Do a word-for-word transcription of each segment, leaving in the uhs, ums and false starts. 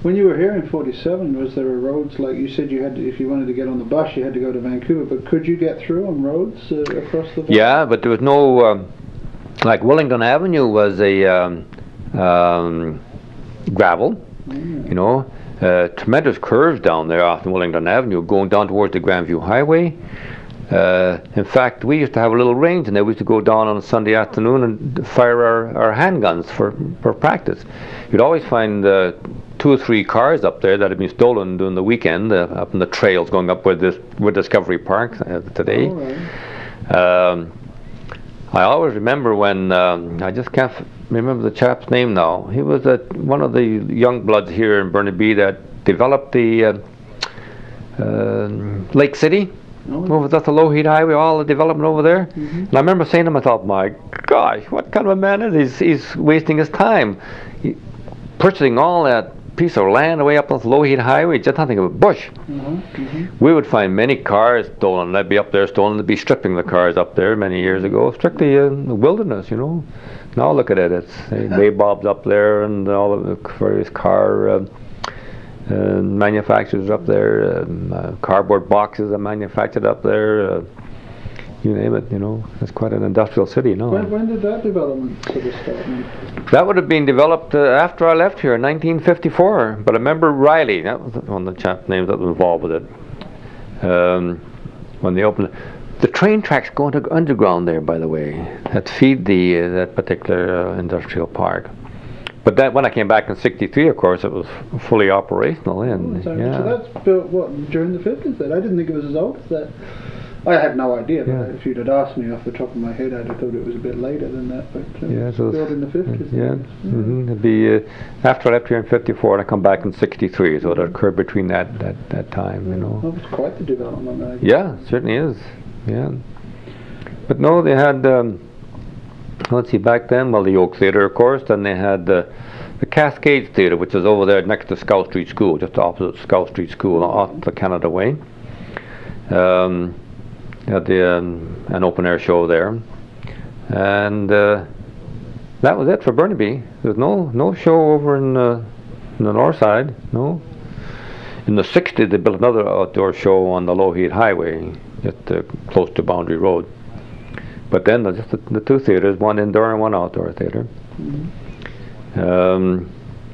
When you were here in forty-seven, was there a roads like you said you had to, if you wanted to get on the bus, you had to go to Vancouver, but could you get through on roads uh, across the valley? Yeah, but there was no, um, like Wellington Avenue was a um, um, gravel, mm. you know, uh, tremendous curves down there off Wellington Avenue going down towards the Grandview Highway. Uh, in fact, we used to have a little range, and there we used to go down on a Sunday afternoon and fire our, our handguns for, for practice. You'd always find uh, two or three cars up there that had been stolen during the weekend, uh, up in the trails going up where, this, where Discovery Park uh, today. Oh, right. um, I always remember when, um, I just can't f remember the chap's name now. He was uh, one of the young bloods here in Burnaby that developed the uh, uh, Lake City. Oh. Over that's the Lougheed Highway, all the development over there. Mm-hmm. And I remember saying to myself, my gosh, what kind of a man is he? He's, he's wasting his time. He, purchasing all that piece of land away up on the Lougheed Highway, just nothing but bush. Mm-hmm. Mm-hmm. We would find many cars stolen. They'd be up there stolen. They'd be stripping the cars up there many years ago. Strictly uh, the wilderness, you know. Now look at it. It's uh, Waybob's up there and all of the various car uh, Uh, manufacturers up there, um, uh, cardboard boxes are manufactured up there, uh, you name it, you know. It's quite an industrial city now. When, when did that development sort of start? That would have been developed uh, after I left here in nineteen fifty-four, but I remember Riley, that was one of the chap names that was involved with it. Um, when they opened it. The train tracks go into underground there, by the way, that feed the uh, that particular uh, industrial park. But that when I came back in sixty-three, of course, it was fully operational. And oh, yeah. So that's built what during the fifties? Then I didn't think it was as old as that. I had no idea. But yeah. If you'd have asked me off the top of my head, I'd have thought it was a bit later than that. But uh, yeah, so built in the fifties. Yeah, yeah. Mm-hmm. It'd be uh, after I left here in fifty-four, and I come back in sixty-three. So it occurred between that that that time, you know. That was quite the development. I yeah, it certainly is. Yeah, but no, they had. Um, Let's see, back then, well, the Oak Theatre, of course, then they had uh, the Cascades Theatre, which is over there next to Scout Street School, just opposite Scout Street School, off the Canada Way. Um, they had the, um, an open-air show there. And uh, that was it for Burnaby. There was no, no show over in, uh, in the north side, no. In the sixties, they built another outdoor show on the Lougheed Highway, just uh, close to Boundary Road. But then there's just the, the two theaters, one indoor and one outdoor theater. Mm-hmm. um,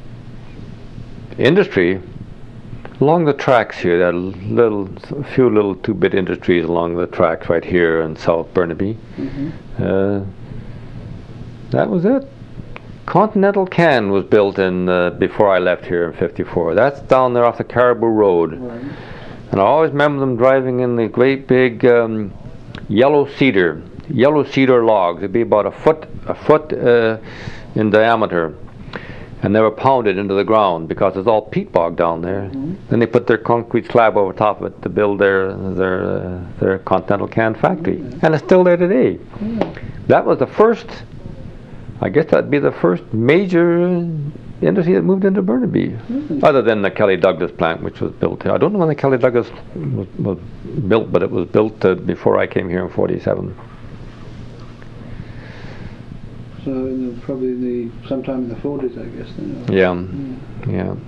industry, along the tracks here, there are little, a few little two-bit industries along the tracks right here in South Burnaby. Mm-hmm. uh, that was it. Continental Can was built in uh, before I left here in fifty-four. That's down there off the Caribou Road. Right. And I always remember them driving in the great big um, yellow cedar. Yellow cedar logs. They'd be about a foot, a foot uh, in diameter, and they were pounded into the ground because it's all peat bog down there. Mm-hmm. Then they put their concrete slab over top of it to build their their uh, their Continental Can factory, mm-hmm. and it's still there today. Mm-hmm. That was the first. I guess that'd be the first major industry that moved into Burnaby, mm-hmm. other than the Kelly Douglas plant, which was built here. I don't know when the Kelly Douglas was, was built, but it was built uh, before I came here in forty-seven. So in the, probably the sometime in the forties, I guess. Then, yeah, yeah. yeah.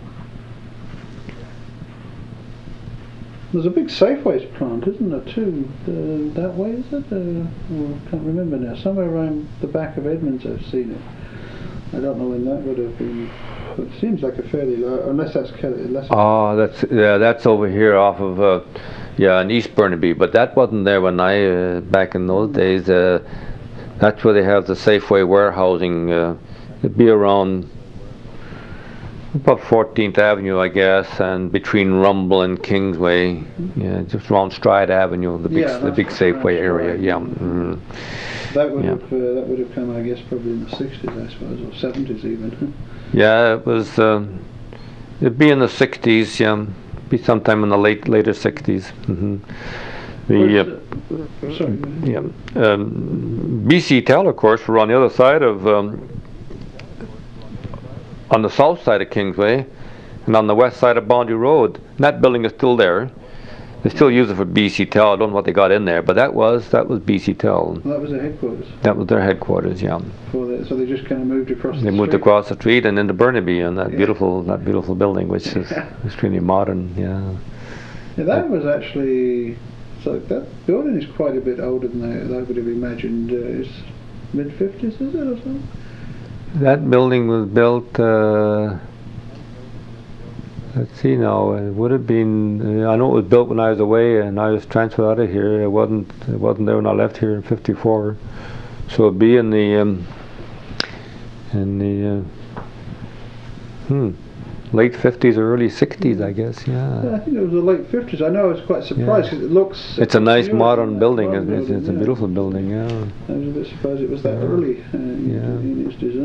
There's a big Safeways plant, isn't there, too? Uh, that way, is it? Uh, oh, I can't remember now. Somewhere around the back of Edmonds, I've seen it. I don't know when that would have been. But it seems like a fairly low, unless that's Kelly. Unless oh, that's yeah, that's over here off of uh, yeah, in East Burnaby. But that wasn't there when I uh, back in those days. Uh, That's where they have the Safeway warehousing. Uh, it'd be around about fourteenth Avenue, I guess, and between Rumble and Kingsway. Mm-hmm. Yeah, just around Stride Avenue, the big, yeah, the big Safeway area. Right. Yeah. Mm-hmm. That would yeah. have uh, that would have come, I guess, probably in the sixties, I suppose, or seventies even. Yeah, it was. Uh, it'd be in the sixties. Yeah, be sometime in the late later sixties. Mm-hmm. The uh, Sorry. yeah, um, B C Tel, of course, were on the other side of, um, on the south side of Kingsway, and on the west side of Boundary Road. And that building is still there. They still use it for B C Tel. I don't know what they got in there, but that was that was B C Tel. Well, that was their headquarters. That was their headquarters, yeah. For the, so they just kind of moved across. They the moved street. across the street and into Burnaby, and that Yeah. beautiful that beautiful building, which is Yeah. extremely modern. Yeah. Yeah, that was actually. So that building is quite a bit older than I, I would have imagined. Uh, it's mid fifties, is it, or something? That building was built. Uh, let's see now. It would have been. Uh, I know it was built when I was away, and I was transferred out of here. It wasn't. It wasn't there when I left here in fifty-four. So it'd be in the. Um, in the. Uh, hmm. Late fifties or early sixties, I guess. Yeah, Yeah. I think it was the late fifties. I know I was quite surprised because it looks. It's a nice newer modern than that building. modern It's, it's, it's a yeah. beautiful building. Yeah. I was a bit surprised it was that Yeah. early uh, in, Yeah. in its design.